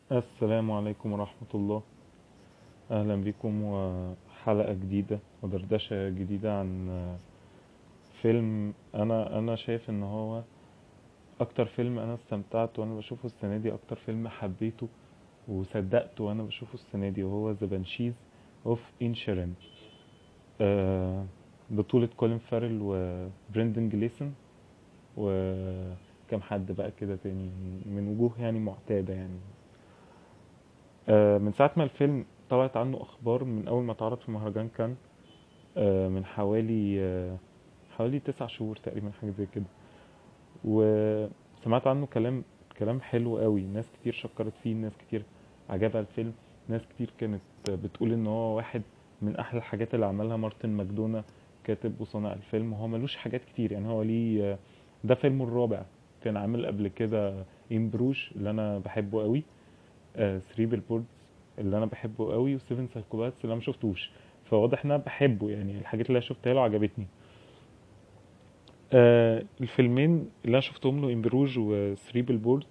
السلام عليكم ورحمة الله. أهلا بكم وحلقة جديدة ودردشة جديدة عن فيلم أنا شايف إن هو أكتر فيلم أنا استمتعت وأنا بشوفه السنة دي، أكتر فيلم حبيته وصدقته وأنا بشوفه السنة دي، وهو ذا بانشيز أوف إنشيرين. بطولة كولين فارل وبريندن جليسون وكم حد بقى كده تاني من وجوه يعني معتادة يعني. من ساعة ما الفيلم طلعت عنه أخبار، من أول ما اتعرض في مهرجان كان من حوالي 9 شهور تقريبا، حاجة زي كده. وسمعت عنه كلام حلو قوي، ناس كتير شكرت فيه، ناس كتير عجبها الفيلم، ناس كتير كانت بتقول ان هو واحد من احلى الحاجات اللي عملها مارتن ماكدونا كاتب وصانع الفيلم. وهو ملوش حاجات كتير يعني، هو ليه ده فيلمه الرابع. كان عامل قبل كده ان بروش اللي انا بحبه قوي، 3 بيلبوردز اللي انا بحبه قوي، و7 سايكوباتس اللي انا ما شفتوش. فواضح ان انا بحبه يعني، الحاجات اللي انا شفتها له عجبتني. الفيلمين اللي انا شفتهم له، امبروج و3 بيلبوردز،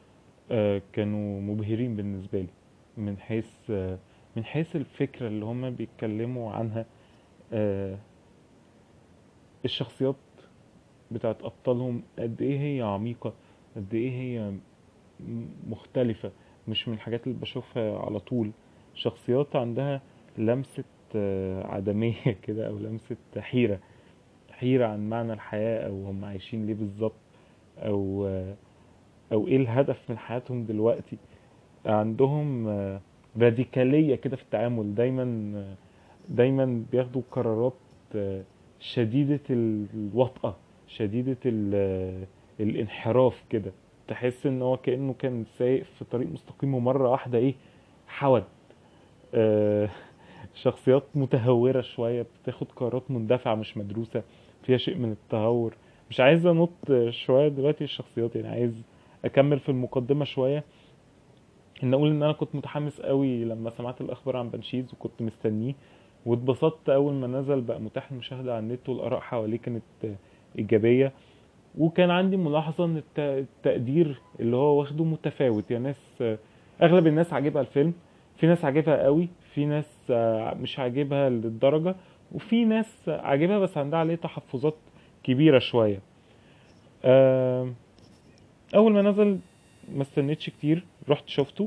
كانوا مبهرين بالنسبه لي، من حيث من حيث الفكره اللي هم بيتكلموا عنها. آه الشخصيات بتاعت ابطالهم قد ايه هي عميقه، قد ايه هي مختلفه، مش من الحاجات اللي بشوفها على طول. شخصيات عندها لمسه عدميه كده، او لمسه حيره عن معنى الحياه، او هم عايشين ليه بالظبط، او او ايه الهدف من حياتهم دلوقتي. عندهم راديكالية كده في التعامل، دايما بياخدوا قرارات شديدة الوطأة، شديدة الانحراف كده. تحس ان هو كأنه كان سايق في طريق مستقيم ومرة واحدة ايه، حود. آه، شخصيات متهورة شوية، بتاخد قرارات مندفعة مش مدروسة، فيها شيء من التهور. مش عايز انط شوية دلوقتي الشخصيات يعني، عايز اكمل في المقدمة شوية. ان اقول ان انا كنت متحمس قوي لما سمعت الاخبار عن بنشيز، وكنت مستنيه، واتبسطت اول ما نزل بقى متاح المشاهدة على النت، والاراء حواليه كانت ايجابية. وكان عندي ملاحظة ان التقدير اللي هو واخده متفاوت، يعني ناس اغلب الناس عاجبها الفيلم، في ناس عاجبها قوي، في ناس مش عاجبها للدرجة، وفي ناس عاجبها بس عندها عليه تحفظات كبيرة شوية. آه، اول ما نزل ما استنيتش كتير، رحت شفته،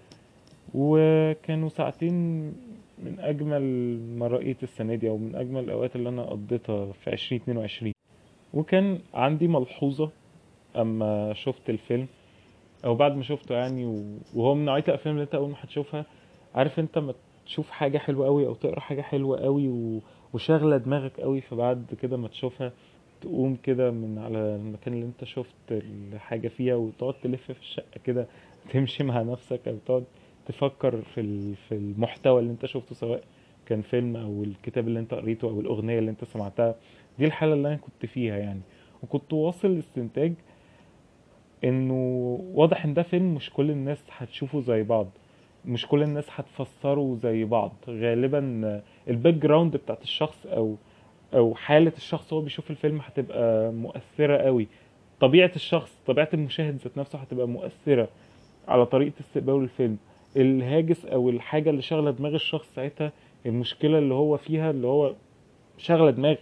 وكانوا ساعتين من اجمل ما رأيت السنة دي، او من اجمل الاوقات اللي انا قضيتها في 2022. وكان عندي ملحوظة اما شفت الفيلم، او بعد ما شفته يعني، وهو من نوعية الافلام اللي انت اول ما هتشوفها، عارف انت ما تشوف حاجة حلوة قوي او تقرا حاجة حلوة قوي وشاغلة دماغك قوي، فبعد كده ما تشوفها تقوم كده من على المكان اللي انت شفت الحاجة فيها، وتقعد تلف في الشقة كده، تمشي مع نفسك، او تقعد تفكر في المحتوى اللي انت شفته، سواء كان فيلم او الكتاب اللي انت قريته او الاغنية اللي انت سمعتها. دي الحالة اللي انا كنت فيها يعني. وكنت واصل لاستنتاج انه واضح ان ده فيلم مش كل الناس هتشوفه زي بعض، مش كل الناس هتفسره زي بعض. غالبا الباك جراوند بتاعت الشخص، او حالة الشخص وهو بيشوف الفيلم هتبقى مؤثرة قوي. طبيعة الشخص، طبيعة المشاهد ذات نفسه هتبقى مؤثرة على طريقة استقباله للفيلم. الهاجس او الحاجة اللي شغلة دماغ الشخص ساعتها، المشكلة اللي هو فيها، اللي هو شغلة دماغ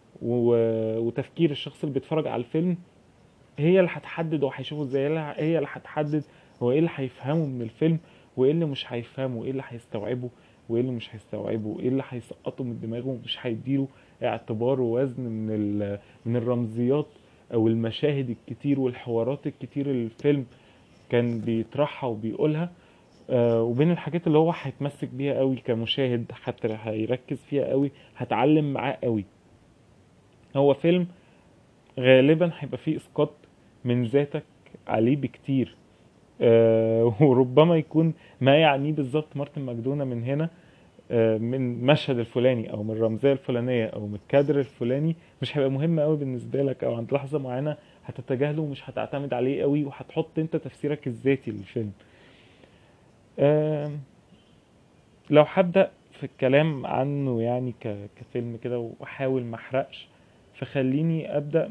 وتفكير الشخص اللي بيتفرج على الفيلم، هي اللي هتحدد هو هيشوفه ازاي. هي اللي هتحدد هو ايه اللي هيفهمه من الفيلم، وايه اللي مش هيفهمه، وايه اللي هيستوعبه، وايه اللي مش هيستوعبه، وايه اللي هيسقطه من دماغه ومش هيديله اعتبار ووزن من الرمزيات او المشاهد الكتير والحوارات الكتير اللي الفيلم كان بيطرحها وبيقولها. وبين الحاجات اللي هو هيتمسك بيها قوي كمشاهد، حتى هيركز فيها قوي، هتعلم معاه قوي. هو فيلم غالبا هيبقى فيه اسقاط من ذاتك عليه بكتير. وربما يكون ما يعنيه بالظبط مارتن ماكدونا من هنا، من المشهد الفلاني، او من الرمزيه الفلانيه، او من الكادر الفلاني، مش هيبقى مهم قوي بالنسبه لك، او عند لحظه معينه هتتجاهله ومش هتعتمد عليه قوي، وهتحط انت تفسيرك الذاتي للفيلم. آه، لو هبدأ في الكلام عنه يعني كفيلم كده، واحاول ما احرقش، فخليني ابدأ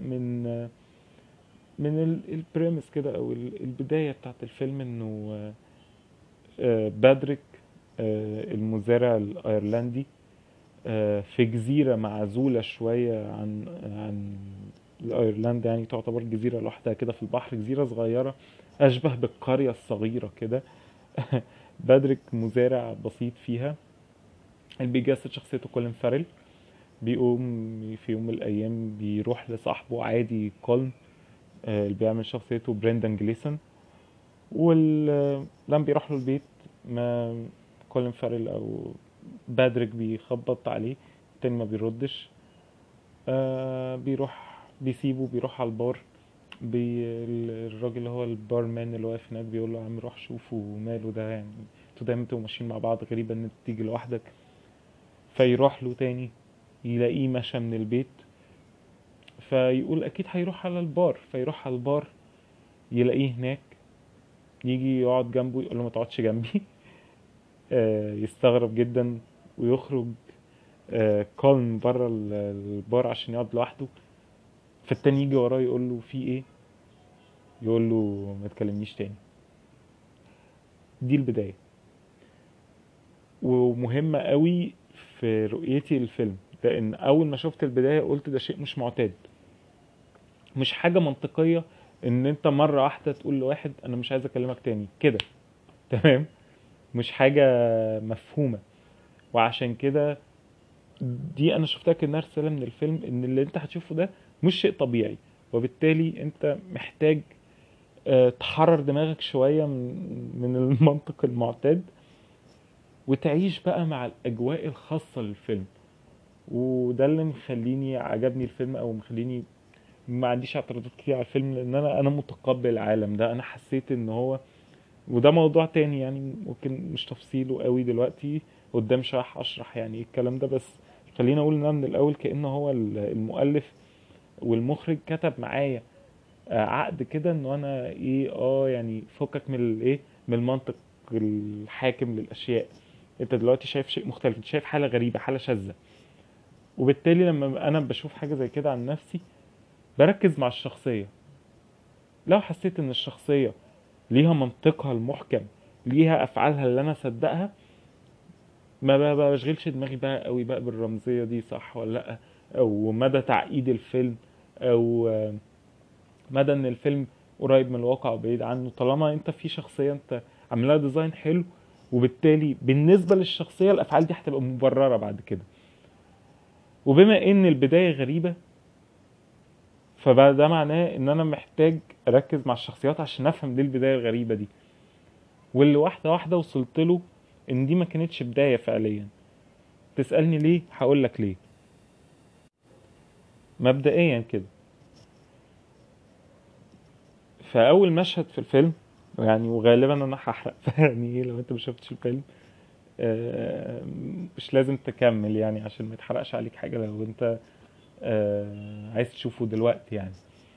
من البريمس كده، او البداية بتاعت الفيلم. انه بادريك المزارع الايرلندي في جزيرة معزولة شوية عن الايرلند، يعني تعتبر جزيرة لوحدها كده في البحر، جزيرة صغيرة اشبه بالقرية الصغيرة كده. بادريك مزارع بسيط فيها، اللي بيجسد شخصيته كولين فاريل. بيقوم في يوم من الايام بيروح لصاحبه عادي كولن، اللي بيعمل شخصيته بريندان جليسون. لما بيروح له البيت، ما كولين فاريل او بادريك بيخبط عليه، التاني ما بيردش. بيروح بيسيبه، بيروح على البار. الراجل اللي هو البارمان اللي واقف هناك بيقول له: يا عم روح شوفه ماله ده، يعني انتوا دايما انتوا ماشيين مع بعض، غريبة ان انت تيجي لوحدك. فيروح له تاني، يلاقيه مشى من البيت، فيقول اكيد هيروح على البار. فيروح على البار، يلاقيه هناك، يجي يقعد جنبه، يقول له: ما تقعدش جنبي. يستغرب جدا ويخرج كولن بره البار عشان يقعد لوحده. فالتاني يجي وراه يقول له: في ايه؟ يقول له: ما تكلمنيش تاني. دي البداية، ومهمة قوي في رؤيتي للفيلم، لان اول ما شفت البداية قلت ده شيء مش معتاد، مش حاجة منطقية ان انت مرة واحدة تقول لواحد انا مش عايز اكلمك تاني كده. تمام، مش حاجة مفهومة. وعشان كده دي انا شفتها كأنها رسالة من الفيلم، ان اللي انت هتشوفه ده مش شيء طبيعي، وبالتالي انت محتاج تحرر دماغك شوية من المنطق المعتاد، وتعيش بقى مع الأجواء الخاصة للفيلم. وده اللي مخليني عجبني الفيلم، أو مخليني ما عنديش اعتراضات كتير على الفيلم، لأن أنا متقبل العالم ده. أنا حسيت إن هو، وده موضوع تاني يعني ممكن مش تفصيله قوي دلوقتي، قدام شوية هشرح يعني ايه الكلام ده. بس خلينا أقول إن أنا من الأول كأنه هو المؤلف والمخرج كتب معايا عقد كده، انه انا ايه يعني فكك من الايه، من المنطق الحاكم للاشياء. انت دلوقتي شايف شيء مختلف، انت شايف حالة غريبة، حالة شاذة. وبالتالي لما انا بشوف حاجة زي كده عن نفسي، بركز مع الشخصية. لو حسيت ان الشخصية ليها منطقها المحكم، ليها افعالها اللي انا اصدقها، ما بشغلش دماغي بقى قوي بقى بالرمزية دي صح ولا لا، او مدى تعقيد الفيلم، او مدى ان الفيلم قريب من الواقع وبعيد عنه. طالما انت في شخصية انت عاملها ديزاين حلو، وبالتالي بالنسبة للشخصية الافعال دي هتبقى مبررة بعد كده. وبما ان البداية غريبة، فبقى ده معناه ان انا محتاج اركز مع الشخصيات عشان افهم ليه البداية الغريبة دي. واللي واحدة واحدة وصلت له ان دي ما كانتش بداية فعليا. تسألني ليه؟ هقولك ليه. مبدئيا كده، فاول مشهد في الفيلم، يعني وغالبا انا هحرق يعني ايه لو انت ما شفتش الفيلم، مش لازم تكمل يعني عشان ما يتحرقش عليك حاجة لو انت عايز تشوفه دلوقتي يعني.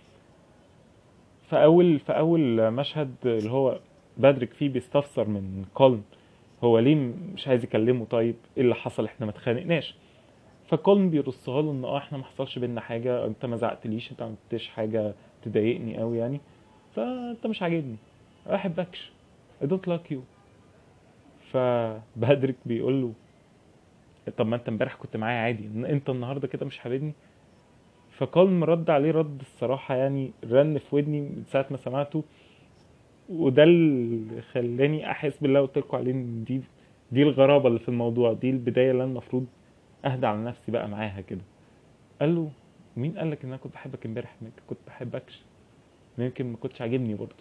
في اول مشهد اللي هو بادريك فيه بيستفسر من كولن هو ليه مش عايز يكلمه، طيب ايه اللي حصل، احنا ما اتخانقناش. فكولن بيرصها له ان احنا ما حصلش بينا حاجة، انت ما زعقتليش، انت ما عملتش حاجة تضايقني قوي يعني، فانت مش عاجبني، ما بحبكش، I don't like you. فبادريك بيقول له: طب ما انت امبارح كنت معايا عادي، انت النهارده كده مش حاببني؟ فكالم رد عليه رد الصراحة يعني رن في ودني من ساعة ما سمعته. وده اللي خلاني احس بالله قلت لكم عليه، ان دي الغرابة اللي في الموضوع، دي البداية اللي انا المفروض اهدى على نفسي بقى معاها كده. قال له: مين قالك ان انا كنت بحبك امبارح؟ يمكن كنت بحبكش، يمكن ما كنتش عاجبني برضه.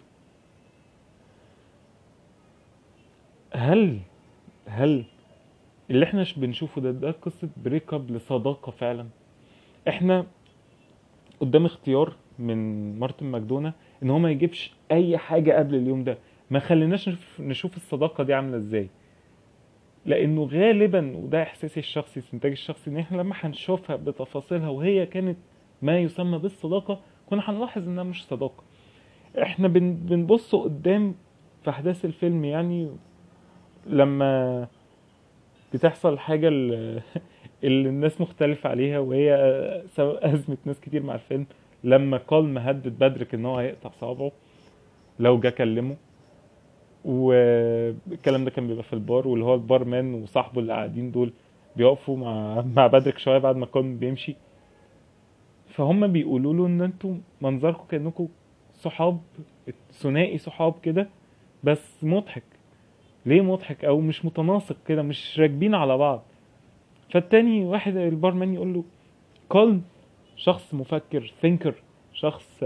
هل اللي احنا بنشوفه ده قصة بريك اب لصداقة فعلا؟ احنا قدام اختيار من مارتن ماكدونا ان هو ما يجيبش اي حاجة قبل اليوم ده، ما خليناش نشوف الصداقة دي عاملة ازاي. لانه غالبا، وده احساسي الشخصي، استنتاجي الشخصي، ان احنا لما هنشوفها بتفاصيلها وهي كانت ما يسمى بالصداقة، كنا هنلاحظ انها مش صداقة. احنا بنبص قدام في احداث الفيلم يعني، لما بتحصل حاجة اللي الناس مختلفة عليها، وهي سبب أزمة ناس كتير مع الفيلم، لما كولم هدد بادريك ان هو هيقطع صوابعه لو جه كلمه. والكلام ده كان بيبقى في البار، واللي هو البار مان وصاحبه اللي قاعدين دول بيقفوا مع بادريك شويه بعد ما كان بيمشي. فهم بيقولوا له ان انتوا منظركم كانكم صحاب، ثنائي صحاب كده، بس مضحك. ليه مضحك او مش متناسق كده، مش راكبين على بعض. فالتاني واحد البارمان يقول له كولم شخص مفكر ثينكر، شخص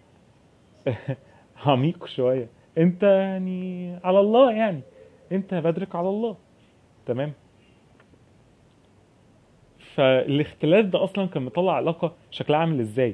عميق شوية، انت يعني على الله يعني، انت بدرك على الله. تمام. فالاختلاف ده اصلا كان مطلع علاقة شكلها عامل ازاي.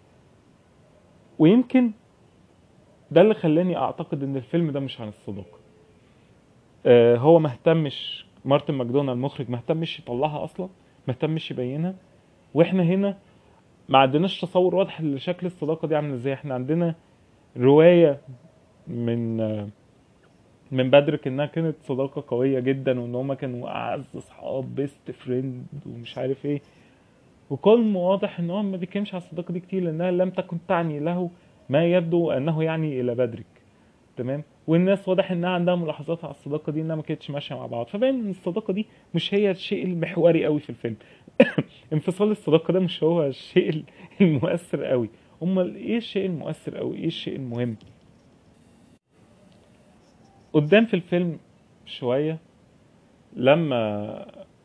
ويمكن ده اللي خلاني اعتقد ان الفيلم ده مش عن الصداقة. هو ما اهتمش، مارتن ماكدونالد المخرج ما اهتمش يطلعها اصلا، ما اهتمش يبينها. واحنا هنا ما عندناش تصور واضح لشكل الصداقة دي عامل ازاي. احنا عندنا رواية من من بدرك انها كانت صداقة قوية جدا، وان هما كانوا اعز اصحاب، بيست فريند ومش عارف ايه. وكل واضح ان هو ما بيتكلمش على الصداقة دي كتير، لانها لم تكن تعني له ما يبدو انه يعني الى بدرك. تمام. والناس واضح انها عندها ملاحظات على الصداقة دي، انها ما كانتش ماشية مع بعض. فباين ان الصداقة دي مش هي الشيء المحوري قوي في الفيلم. انفصال الصداقة ده مش هو الشيء المؤثر قوي. امال ايه الشيء المؤثر قوي، ايه الشيء المهم؟ قدام في الفيلم شوية، لما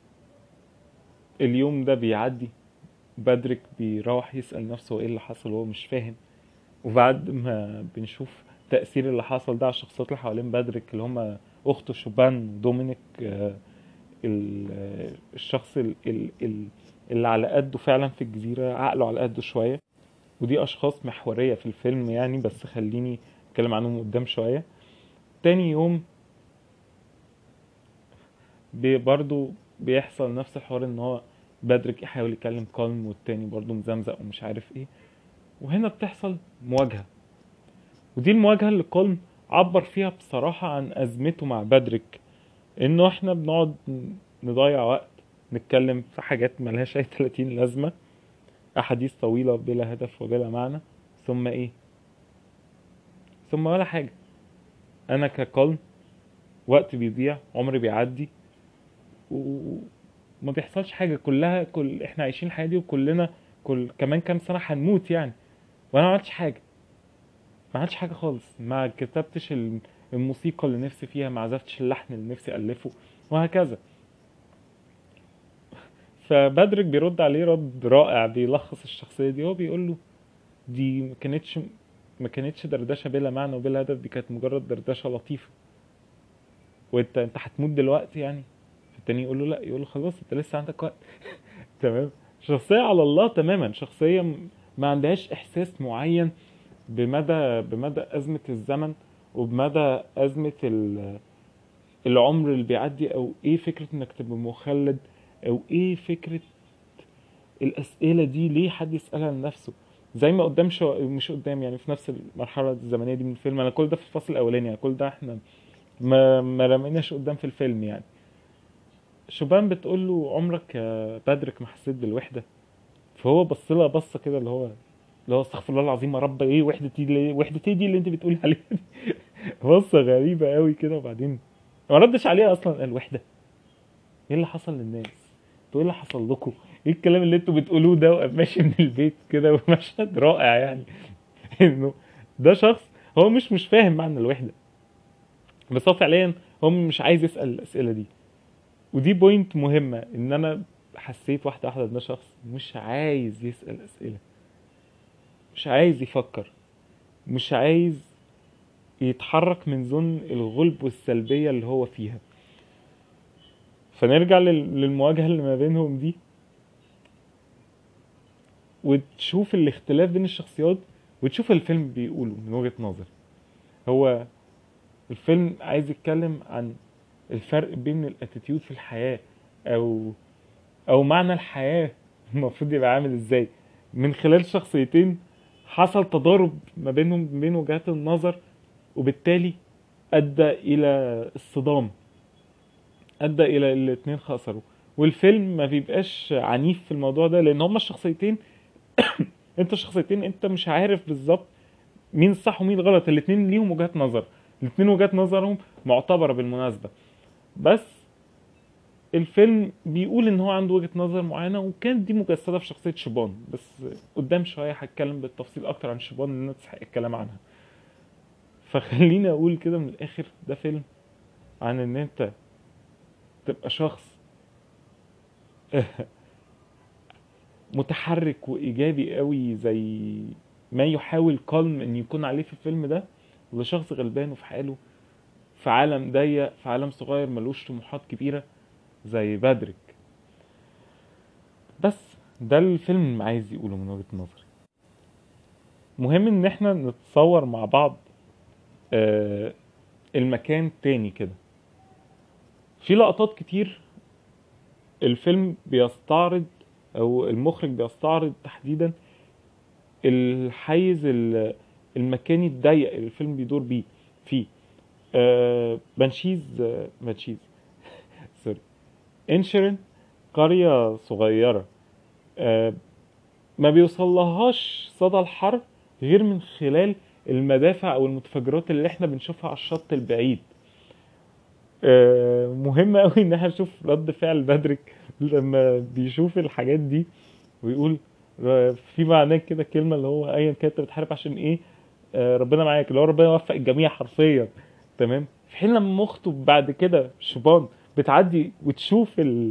اليوم ده بيعدي، بادريك بيروح يسأل نفسه ايه اللي حصل وهو مش فاهم. وبعد ما بنشوف تأثير اللي حصل ده على الشخصيات اللي حوالين بادريك، اللي هم أخته شوبان ودومينيك، الشخص اللي على قده فعلا في الجزيرة، عقله على قده شوية. ودي أشخاص محورية في الفيلم يعني، بس خليني أتكلم عنهم قدام شوية. تاني يوم برضو بيحصل نفس الحوار، ان هو بادريك يحاول يكلم كالم، والتاني برضو مزمزق ومش عارف ايه. وهنا بتحصل مواجهة، ودي المواجهة اللي كالم عبر فيها بصراحة عن أزمته مع بادريك. إنه إحنا بنقعد نضيع وقت، نتكلم في حاجات ملهاش أي 30 لازمة، أحاديث طويلة بلا هدف وبلا معنى، ثم إيه؟ ثم ولا حاجة. أنا ككالم وقت بيضيع، عمري بيعدي، وما بيحصلش حاجة. إحنا عايشين الحياة دي، وكلنا كمان كام سنة هنموت يعني. وأنا ما عملتش حاجة، ما عملتش حاجة خالص. ما كتبتش الموسيقى اللي نفسي فيها، ما عزفتش اللحن اللي نفسي ألفه، وهكذا. فبدرك بيرد عليه رد رائع بيلخص الشخصية دي. هو بيقول له دي ما كانتش دردشة بلا معنى وبلا هدف، دي كانت مجرد دردشة لطيفة. وانت هتموت دلوقتي يعني؟ التاني يقول له لا، يقول له خلاص انت لسه عندك وقت. تمام. شخصية على الله تماما، شخصية ما عندهاش احساس معين بمدى أزمة الزمن، وبمدى أزمة العمر اللي بيعدي، أو إيه فكرة إنك تبقى مخلد، أو إيه فكرة الأسئلة دي ليه حد يسألها لنفسه. زي ما قدام مش قدام يعني، في نفس المرحلة الزمنية دي من الفيلم. أنا كل ده في الفصل الأولاني يعني، كل ده إحنا ما رميناش قدام في الفيلم يعني. شوبان بتقول له عمرك يا بادرك ما حسيت بالوحدة؟ فهو بص لها بصة كده، اللي هو استغفر الله العظيم يا رب، ايه وحدتي؟ ليه وحدتي دي اللي انت بتقولي عليها دي؟ بصة غريبة قوي كده. وبعدين ما ردش عليها اصلا. الوحدة؟ ايه اللي حصل للناس؟ انتوا ايه اللي حصل لكم؟ ايه الكلام اللي انتوا بتقولوه ده؟ وقام ماشي من البيت كده. ومشهد رائع يعني. انه ده شخص هو مش فاهم معنى الوحدة، بس هو فعليا هو مش عايز يسأل الأسئلة دي. ودي بوينت مهمة، ان انا حسيت واحدة واحدة ان ده شخص مش عايز يسأل أسئلة، مش عايز يفكر، مش عايز يتحرك من زون الغلب والسلبية اللي هو فيها. فنرجع للمواجهة اللي ما بينهم دي، وتشوف الاختلاف بين الشخصيات، وتشوف الفيلم بيقوله من وجهة نظر. هو الفيلم عايز يتكلم عن الفرق بين الاتيتيود في الحياة، او او معنى الحياة المفروض يبقى عامل ازاي، من خلال شخصيتين حصل تضارب ما بينهم، بين وجهات النظر، وبالتالي ادى الى الصدام، ادى الى الاتنين خسروا. والفيلم ما بيبقاش عنيف في الموضوع ده، لان هما الشخصيتين انت مش عارف بالظبط مين الصح ومين الغلط. الاتنين ليهم وجهات نظر، الاتنين وجهات نظرهم معتبرة بالمناسبة، بس الفيلم بيقول ان هو عنده وجهة نظر معينة، وكانت دي مجسدة في شخصية شيبان. بس قدام شوية هتكلم بالتفصيل اكتر عن شيبان اللي تستحق الكلام عنها. فخليني اقول كده من الاخر، ده فيلم عن ان انت تبقى شخص متحرك وايجابي قوي زي ما يحاول كالم ان يكون عليه في الفيلم ده، لشخص غلبان وفي حاله في عالم ضيق، في عالم صغير ملوش طموحات كبيرة زي بادريك. بس ده الفيلم عايز يقوله من وجهة نظري. مهم ان احنا نتصور مع بعض آه، المكان تاني كده. في لقطات كتير الفيلم بيستعرض، او المخرج بيستعرض تحديدا الحيز المكاني الضيق اللي الفيلم بيدور بيه فيه. بانشيز سوري، انشرن، قرية صغيرة ما بيوصلهاش صدى الحرب غير من خلال المدافع او المتفجرات اللي احنا بنشوفها على الشط البعيد. مهم قوي ان احنا نشوف رد فعل بادريك لما بيشوف الحاجات دي ويقول في معناه كده كلمة اللي هو ايا كانت بتحارب عشان ايه، ربنا معاك، اللي هو ربنا يوفق الجميع حرفيا. تمام. في حين لما اخته بعد كده شيبان بتعدي وتشوف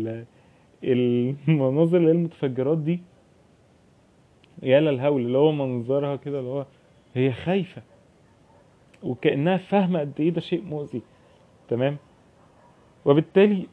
المناظر اللي هي المتفجرات دي، يا للهول اللي هو منظرها كده، اللي هو هي خايفة وكأنها فاهمة قد ايه ده شيء مؤذي. تمام. وبالتالي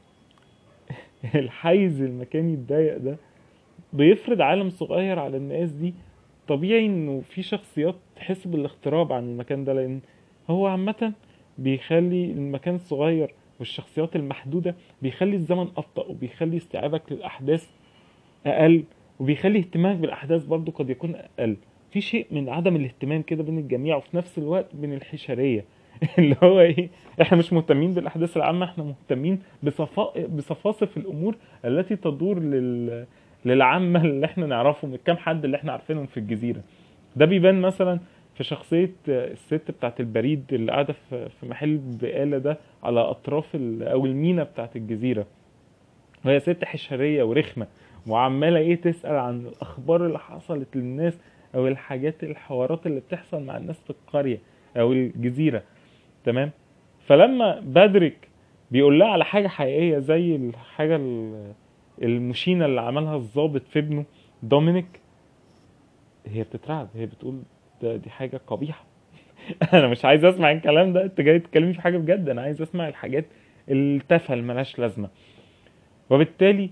الحيز المكاني الضيق ده بيفرض عالم صغير على الناس دي. طبيعي انه في شخصيات تحس بالاغتراب عن المكان ده، لان هو عامة بيخلي المكان الصغير والشخصيات المحدودة بيخلي الزمن أبطأ، وبيخلي استيعابك للأحداث أقل، وبيخلي اهتمامك بالأحداث برضو قد يكون أقل. في شيء من عدم الاهتمام كده بين الجميع، وفي نفس الوقت بين الحشرية اللي هو ايه، احنا مش مهتمين بالأحداث العامة، احنا مهتمين بصفاصف الأمور التي تدور للعامة اللي احنا نعرفهم، الكام حد اللي احنا عارفينهم في الجزيرة. ده بيبان مثلا في شخصية الست بتاعت البريد اللي قاعدة في محل بقالة ده على أطراف أو المينا بتاعت الجزيرة، وهي ست حشرية ورخمة، وعمالة ايه تسأل عن الأخبار اللي حصلت للناس، أو الحاجات الحوارات اللي بتحصل مع الناس في القرية أو الجزيرة. تمام. فلما بادريك بيقول لها على حاجة حقيقية زي الحاجة المشينة اللي عملها الضابط في ابنه دومينيك، هي بتترعب، هي بتقول دي حاجة قبيحة. انا مش عايز اسمع الكلام ده، انت جاي تتكلمي في حاجة بجد، انا عايز اسمع الحاجات التافهة اللي ملهاش لازمة. وبالتالي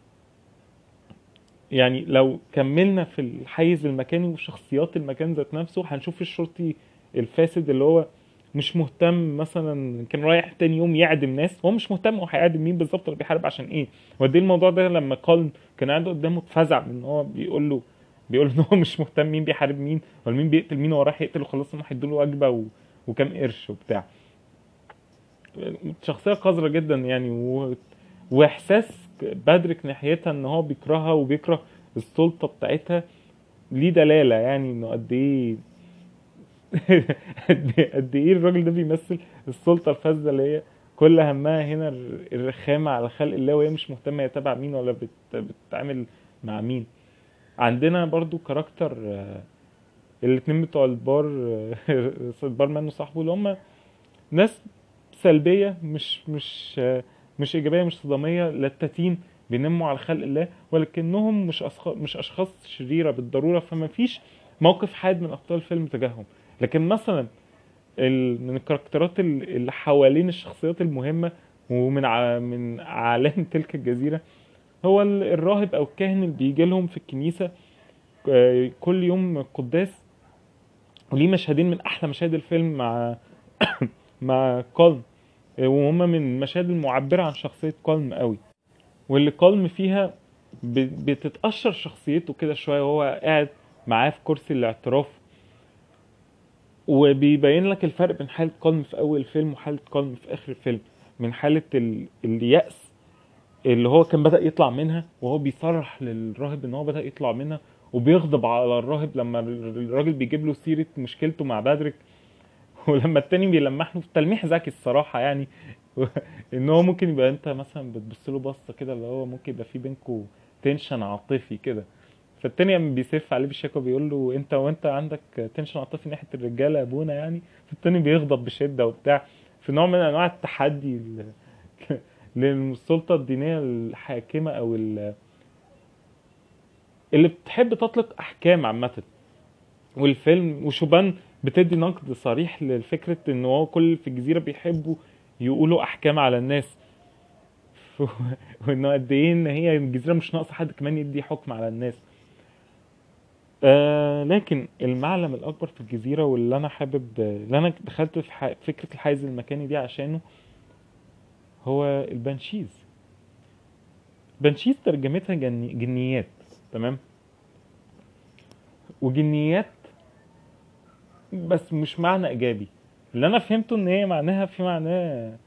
يعني لو كملنا في الحيز المكاني وشخصيات المكان ذات نفسه، هنشوف الشرطي الفاسد اللي هو مش مهتم، مثلا كان رايح تاني يوم يعدم ناس، هو مش مهتم هو هيعدم مين بالظبط ولا بيحارب عشان ايه. ودي الموضوع ده لما كولن كان عنده قدامه اتفزع من ان هو بيقول ان هو مش مهتم مين بيحارب مين ولا مين بيقتل مين، هو رايح يقتل وخلاص، هم هيدوا له وجبه وكام قرش وبتاع. شخصيه قذره جدا يعني واحساس بادريك ناحيتها ان هو بيكرهها وبيكره السلطه بتاعتها، ليه دلاله يعني انه قد ايه قد ايه الراجل ده بيمثل السلطه الفاسده اللي هي كل همها هنا الرخامه على خلق الله، وهي مش مهتمه هي تبع مين ولا بتتعامل مع مين. عندنا برضو كاركتر الاتنين بتوع البار البارمان وصاحبه، اللي هم ناس سلبيه، مش ايجابيه، مش صداميه، لتاتين بينموا على خلق الله، ولكنهم مش اشخاص شريره بالضروره، فما فيش موقف حاد من ابطال الفيلم تجاههم. لكن مثلا من الكاركترات اللي حوالين الشخصيات المهمه ومن من اعلام تلك الجزيره، هو الراهب او الكاهن اللي بيجي لهم في الكنيسه كل يوم قداس، وليه مشهدين من احلى مشاهد الفيلم مع كولم، وهم من المشاهد المعبرة عن شخصية كولم قوي، واللي كولم فيها بتتأشر شخصيته كده شوية وهو قاعد معاه في كرسي الاعتراف، وبيبين لك الفرق بين حالة كولم في أول الفيلم وحالة كولم في آخر الفيلم، من حالة اليأس اللي هو كان بدأ يطلع منها، وهو بيصرح للراهب ان هو بدأ يطلع منها، وبيغضب على الراهب لما الراجل بيجيب له سيرة مشكلته مع بادريك، ولما التاني بيلمح له تلميح ذكي الصراحة يعني. ان هو ممكن يبقى انت مثلا بتبص له بصة كده اللي هو ممكن يبقى في بينكوا تنشن عاطفي كده، فالتاني قام بيسف عليه بالشكوى بيقول له انت وانت عندك تنشن عاطفي ناحية الرجالة يا ابونا يعني. فالتاني بيغضب بشدة وبتاع، في نوع من انواع التحدي للسلطة الدينية الحاكمة او اللي بتحب تطلق احكام عامة. والفيلم وشوبان بتدي نقد صريح لفكرة ان هو كل في الجزيرة بيحبوا يقولوا احكام على الناس. وانه قد ايه ان هي الجزيرة مش ناقصة حد كمان يدي حكم على الناس. لكن المعلم الاكبر في الجزيرة واللي انا حابب اللي انا دخلت في فكرة الحيز المكاني دي عشانه هو البنشيز. بنشيز ترجمتها جنيات. تمام. وجنيات بس مش معنى ايجابي. اللي انا فهمته ان هي معناها في معناه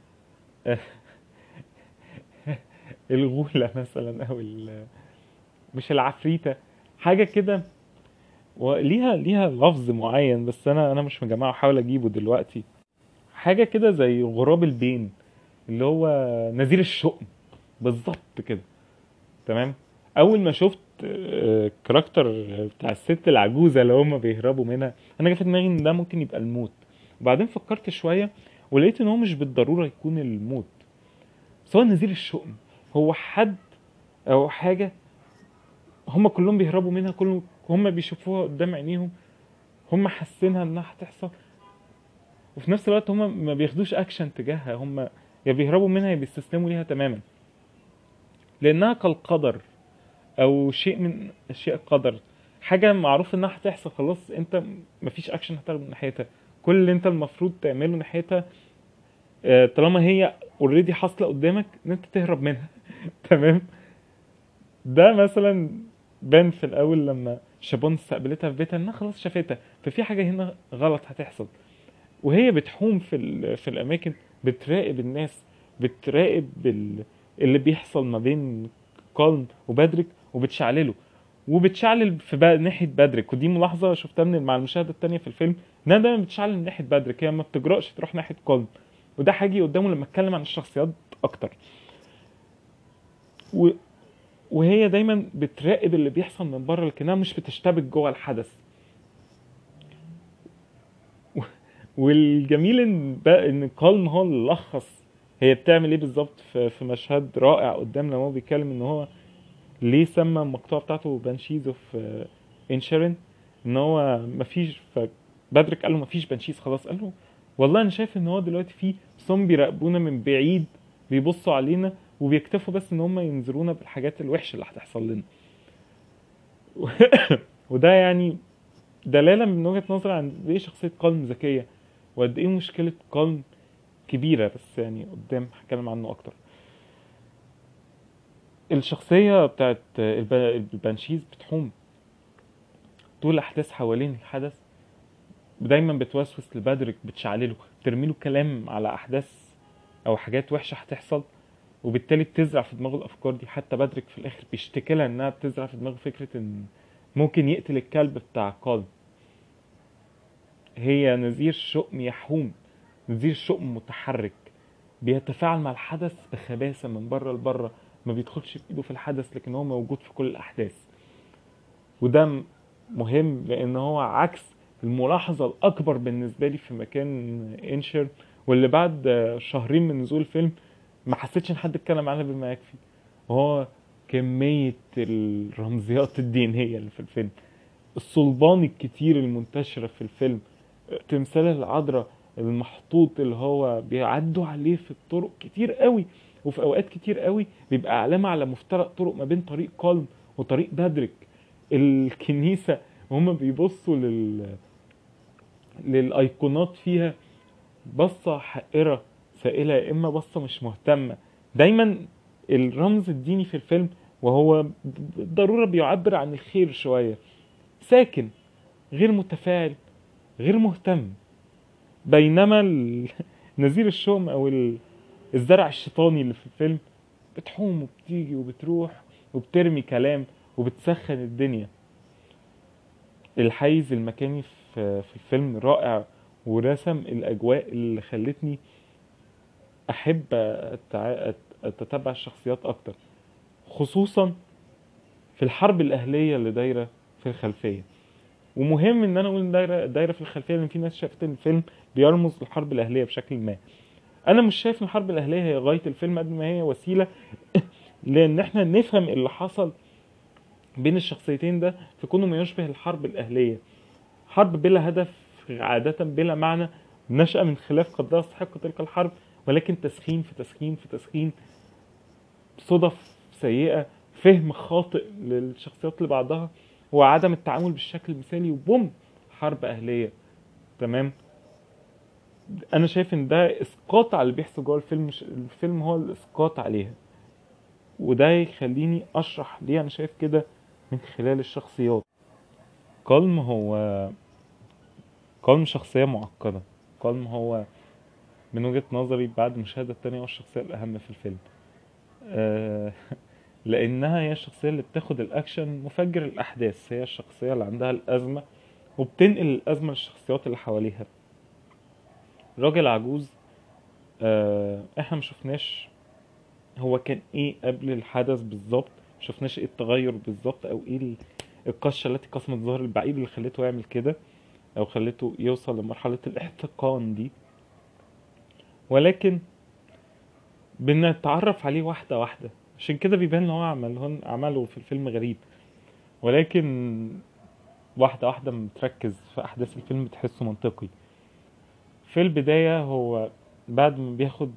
الغولة مثلا او مش العفريتة، حاجة كده. وليها لفظ معين بس انا مش مجمعه، احاول اجيبه دلوقتي. حاجة كده زي غراب البين، اللي هو نذير الشؤم بالظبط كده. تمام. اول ما شفت كاركتر بتاع الست العجوزة اللي هما بيهربوا منها، انا جه في دماغي ان ده ممكن يبقى الموت. وبعدين فكرت شوية ولقيت ان هو مش بالضرورة يكون الموت، بس هو نذير الشؤم. هو حد او حاجة هم كلهم بيهربوا منها، كلهم هم بيشوفوها قدام عينيهم، هم حاسينها انها هتحصل، وفي نفس الوقت هم ما بياخدوش اكشن تجاهها. هم يا بيهربوا منها يا بيستسلموا ليها تماما، لانها كالقدر او شيء من اشياء القدر. حاجه معروف انها هتحصل خلاص، انت مفيش اكشن هتاخده من ناحيتها. كل اللي انت المفروض تعمله ناحيتها طالما هي اوريدي حاصله قدامك ان انت تهرب منها. تمام. ده مثلا بان في الاول لما شابون استقبلتها في بيتها انها خلاص شافتها، ففي حاجه هنا غلط هتحصل. وهي بتحوم في الاماكن، بتراقب الناس، بتراقب اللي بيحصل ما بين كالم وبادريك، وبتشعلله وبتشعلل في بقى ناحيه بادريك. ودي ملاحظه شفتها مع المشاهده التانية في الفيلم، انها دايما بتشعلل من ناحيه بادريك، هي ما بتجرأش تروح ناحيه كالم. وده هيجي قدامه لما اتكلم عن الشخصيات اكتر. و... وهي دايما بتراقب اللي بيحصل من بره لكنها مش بتشتبك جوه الحدث. والجميل ان بقى ان كالم هو اللي لخص هي بتعمل ايه بالظبط في مشهد رائع قدامنا وهو بيتكلم ان هو ليه سمى المقطوعه بتاعته بانشيز اوف انشيرن. ان هو مفيش بادريك قال له مفيش بانشيز خلاص. قال له والله انا شايف ان هو دلوقتي في صم بيراقبونا من بعيد، بيبصوا علينا وبيكتفوا بس ان هم ينذرونا بالحاجات الوحشه اللي هتحصل لنا. وده يعني دلاله من وجهه نظري عن قد ايه شخصيه كالم ذكيه، وقد ايه مشكله كالم كبيره. بس يعني قدام هتكلم عنه اكتر. الشخصيه بتاعت البانشيز بتحوم طول الاحداث حوالين الحدث، دايما بتوسوس لبادريك، بتشعلله، ترميله كلام على احداث او حاجات وحشه هتحصل، وبالتالي بتزرع في دماغه الافكار دي. حتى بادريك في الاخر بيشتكي لها انها بتزرع في دماغه فكره ان ممكن يقتل الكلب بتاع كالم. هي نذير شؤم يحوم، نذير شؤم متحرك، بيتفاعل مع الحدث بخباثة من بره لبره، ما بيدخلش في ايده في الحدث لكن هو موجود في كل الاحداث. وده مهم لان هو عكس الملاحظة الاكبر بالنسبة لي في مكان انشر، واللي بعد شهرين من نزول الفيلم ما حسيتش ان حد اتكلم عنها بما يكفي، وهو كمية الرمزيات الدينية اللي في الفيلم، الصلبان الكتير المنتشرة في الفيلم، تمثال العذراء المحطوط اللي هو بيعدوا عليه في الطرق كتير قوي، وفي اوقات كتير قوي بيبقى علامة على مفترق طرق ما بين طريق كالم وطريق بادريك. الكنيسة وهم بيبصوا للايقونات فيها بصة حائرة سائلة، يا اما بصة مش مهتمة. دايما الرمز الديني في الفيلم وهو بالضرورة بيعبر عن الخير شوية، ساكن، غير متفاعل، غير مهتم. بينما نذير الشؤم او الزرع الشيطاني اللي في الفيلم بتحوم وبتيجي وبتروح وبترمي كلام وبتسخن الدنيا. الحيز المكاني في الفيلم رائع، ورسم الاجواء اللي خلتني احب اتتبع الشخصيات اكتر، خصوصا في الحرب الاهليه اللي دايره في الخلفيه. ومهم ان انا اقول دايره في الخلفيه، لان في ناس شافت ان الفيلم بيرمز للحرب الاهليه بشكل ما. انا مش شايف ان الحرب الاهليه هي غايه الفيلم قد ما هي وسيله لان احنا نفهم اللي حصل بين الشخصيتين ده في كونه ما يشبه الحرب الاهليه، حرب بلا هدف، عاده بلا معنى، نشأ من خلاف قد لا يستحق تلك الحرب، ولكن تسخين في تسخين في تسخين، صدف سيئة، فهم خاطئ للشخصيات لبعضها، وعدم التعامل بالشكل المثالي، وبوم، حرب أهلية. تمام. أنا شايف إن ده إسقاط على اللي بيحصل جوه الفيلم، الفيلم هو الإسقاط عليها. وده يخليني أشرح ليه أنا شايف كده من خلال الشخصيات. كالم هو كالم شخصية معقدة. كالم هو من وجهة نظري بعد المشاهدة التانية هو الشخصية الأهم في الفيلم. أه لانها هي الشخصيه اللي بتاخد الاكشن مفجر الاحداث، هي الشخصيه اللي عندها الازمه وبتنقل الازمه للشخصيات اللي حواليها. راجل عجوز، احنا ما شفناش هو كان ايه قبل الحدث بالظبط، ما شفناش ايه التغير بالظبط، او ايه القشه التي قسمت ظهر البعير اللي خلته يعمل كده، او خلته يوصل لمرحله الاحتقان دي. ولكن بنتعرف عليه واحده واحده، عشان كده بيبان ان هو عمله في الفيلم غريب. ولكن واحدة واحدة متركز في أحداث الفيلم تحسه منطقي. في البداية هو بعد ما بياخد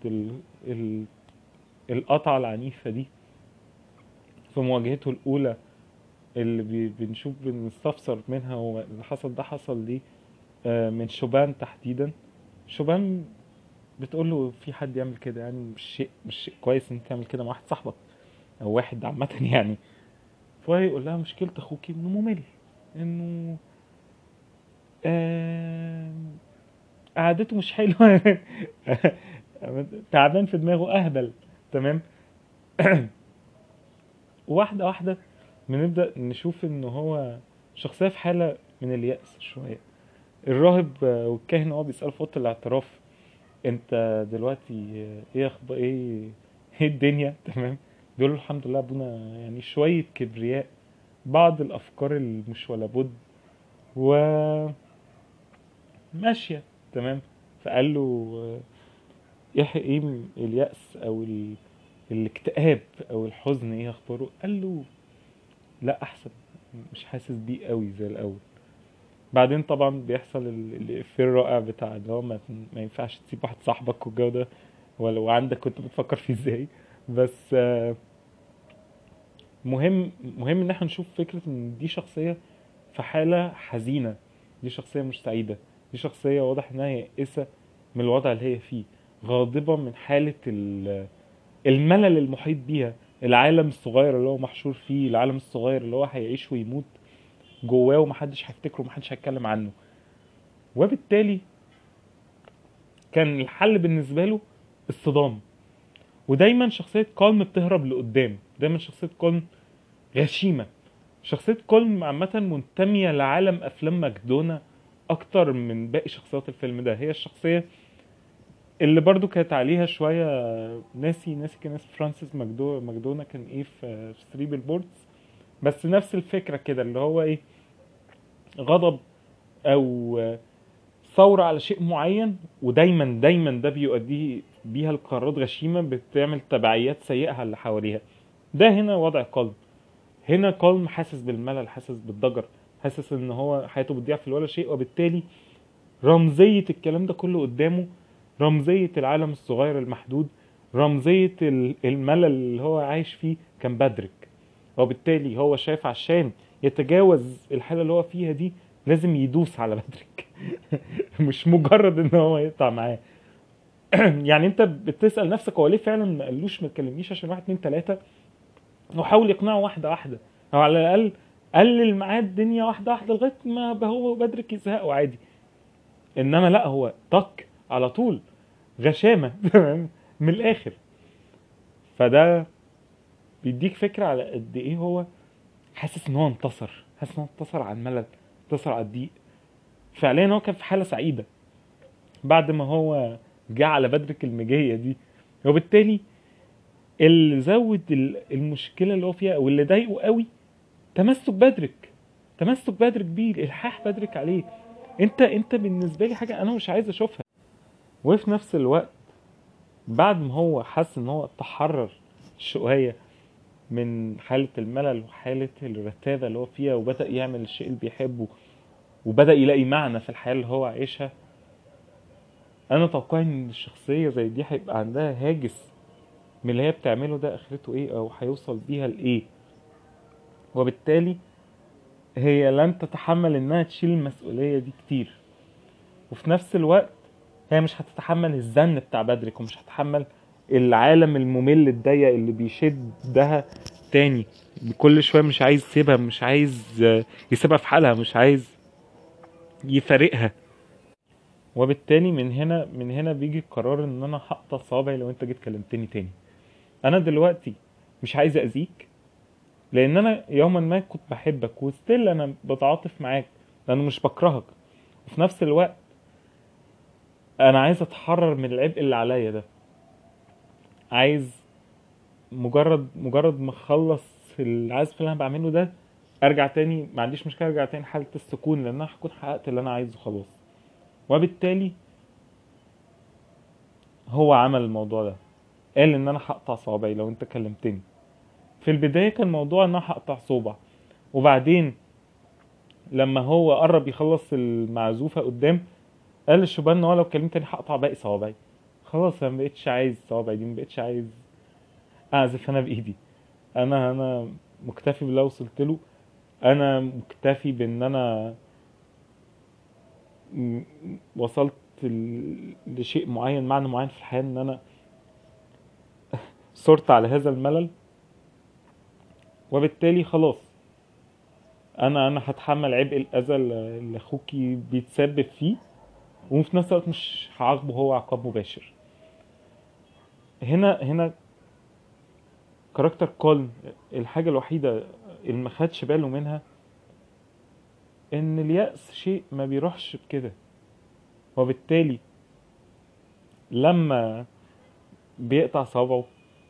القطعة العنيفة دي في مواجهته الأولى، اللي بنشوف بنستفسر منها هو اللي حصل ده حصل ليه، من شوبان تحديدا. شوبان بتقول له في حد يعمل كده، يعني مش شيء كويس انك تعمل كده مع واحد صاحبك او واحد عامة يعني. فهو يقول لها مشكلة اخوكي انه ممل، انه آه قعدته مش حلوه تعبان في دماغه، اهبل. تمام. واحده واحده بنبدا نشوف ان هو شخصيه في حاله من اليأس شويه. الراهب والكاهن هو بيسأل في اوضه الاعتراف انت دلوقتي ايه اخبار، ايه الدنيا؟ تمام. بيقول له الحمد لله ابونا، يعني شويه كبرياء، بعض الافكار المش ولا بد، و ماشيه. تمام. فقال له ايه اليأس او الاكتئاب او الحزن ايه اخباره؟ قال له لا احسن، مش حاسس بيه قوي زي الاول. بعدين طبعا بيحصل الإفيه الرائع بتاع اللي هو ما ينفعش تسيب واحد صاحبك والجو ده، ولو عندك كنت بتفكر فيه ازاي. بس مهم ان احنا نشوف فكرة ان دي شخصية في حالة حزينة، دي شخصية مش سعيدة، دي شخصية واضح انها يائسة من الوضع اللي هي فيه، غاضبة من حالة الملل المحيط بيها، العالم الصغير اللي هو محشور فيه، العالم الصغير اللي هو هيعيش ويموت جواه ومحدش هيفتكره ومحدش هيتكلم عنه. وبالتالي كان الحل بالنسبة له الصدام. ودايما شخصية كولم بتهرب لقدام، دايما شخصية كولم غشيمة. شخصية كولم عامة منتمية لعالم أفلام ماكدونا أكتر من باقي شخصيات الفيلم ده. هي الشخصية اللي برضو كانت عليها شوية، ناسي كان اسم فرانسيس ماكدونا كان ايه في 3 بيلبوردز، بس نفس الفكرة كده اللي هو ايه، غضب او ثورة على شيء معين، ودايما دايما ده بيؤديه بيها لقرارات غشيمة بتعمل تبعيات سيئة على اللي حواليها. ده هنا وضع كولم. هنا كولم حاسس بالملل، حاسس بالضجر، حاسس ان هو حياته بتضيع في ولا شيء. وبالتالي رمزية الكلام ده كله قدامه، رمزية العالم الصغير المحدود، رمزية الملل اللي هو عايش فيه كان بادريك. وبالتالي هو شايف عشان يتجاوز الحالة اللي هو فيها دي لازم يدوس على بادريك مش مجرد ان هو يقطع معاه. يعني انت بتسأل نفسك هو ليه فعلا ما قالوش ما تكلمنيش عشان واحد اتنين تلاتة، وحاول يقنعه واحدة واحدة، او على الاقل قلل معاه الدنيا واحدة واحدة لغاية ما هو وبادريك يزهقوا عادي. انما لا، هو طك على طول، غشامة تمام من الاخر. فده بيديك فكرة على قد ايه هو حاسس ان هو انتصر، حاسس ان هو انتصر على الملل، انتصر على الضيق. فعليا هو كان في حالة سعيدة، بعد ما هو جه على بدرك المجية دي. وبالتالي اللي زود المشكلة اللي هو فيها او اللي ضايقه قوي تمسك بدرك بيه، الالحاح بدرك عليه. انت بالنسبة لي حاجة انا مش عايز اشوفها. وفي نفس الوقت بعد ما هو حس ان هو تحرر شوية من حالة الملل وحالة الرتابة اللي هو فيها، وبدأ يعمل الشيء اللي بيحبه، وبدأ يلاقي معنى في الحياة اللي هو عايشها، انا توقعي ان الشخصية زي دي هيبقى عندها هاجس من اللي هي بتعمله ده اخرته ايه او هيوصل بيها لايه. وبالتالي هي لن تتحمل انها تشيل المسؤولية دي كتير، وفي نفس الوقت هي مش هتتحمل الزن بتاع بدرك، ومش هتتحمل العالم الممل الضيق اللي بيشدها تاني كل شوية. مش عايز يسيبها، مش عايز يسيبها في حالها، مش عايز يفارقها. وبالتالي من هنا بيجي القرار ان انا هقطع صوابعي لو انت جيت كلمتني تاني. انا دلوقتي مش عايز اذيك، لان انا يوما ما كنت بحبك، وستيل انا بتعاطف معاك لانه مش بكرهك. وفي نفس الوقت انا عايز اتحرر من العبء اللي عليا ده. عايز مجرد ما اخلص العزف اللي انا بعمله ده ارجع تاني، ما عنديش مشكله ارجع تاني حاله السكون، لان انا هكون حققت اللي انا عايزه خلاص. وبالتالي هو عمل الموضوع ده، قال ان انا هقطع صوابعي لو انت كلمتني. في البدايه كان موضوع ان انا هقطع صوبع، وبعدين لما هو قرب يخلص المعزوفه قدام قال للشبان ان هو لو كلمتني هقطع باقي صوابعي. خلاص انا مبقتش عايز صوابعي دي، مبقتش عايز اعزف انا بايدي. انا مكتفي باللي وصلت له. انا مكتفي بان انا وصلت لشيء معين، معنى معين في الحياه، ان انا صرت على هذا الملل. وبالتالي خلاص انا هتحمل عبء الاذى اللي اخوكي بيتسبب فيه، وفي نفس الوقت مش هعاقبه هو عقاب مباشر. هنا كاركتر كولن الحاجه الوحيده اللي ما خدش باله منها ان اليأس شيء ما بيروحش بكده. وبالتالي لما بيقطع صابعه